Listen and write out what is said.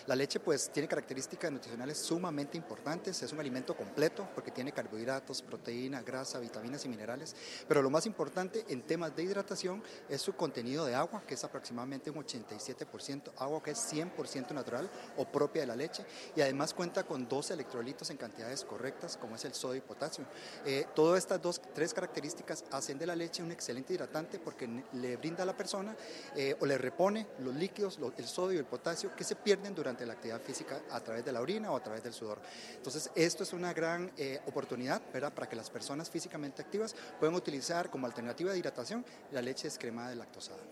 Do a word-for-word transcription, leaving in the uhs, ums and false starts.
La leche pues tiene características nutricionales sumamente importantes, es un alimento completo porque tiene carbohidratos, proteína, grasa, vitaminas y minerales, pero lo más importante en temas de hidratación es su contenido de agua, que es aproximadamente un ochenta y siete por ciento, agua que es cien por ciento natural o propia de la leche, y además cuenta con dos electrolitos en cantidades correctas, como es el sodio y potasio. Eh, todas estas dos, tres características hacen de la leche un excelente hidratante porque le brinda a la persona eh, o le repone los líquidos, lo, el sodio y el potasio que se pierden durante durante la actividad física a través de la orina o a través del sudor. Entonces, esto es una gran eh, oportunidad, ¿verdad?, para que las personas físicamente activas puedan utilizar como alternativa de hidratación la leche descremada de lactosada.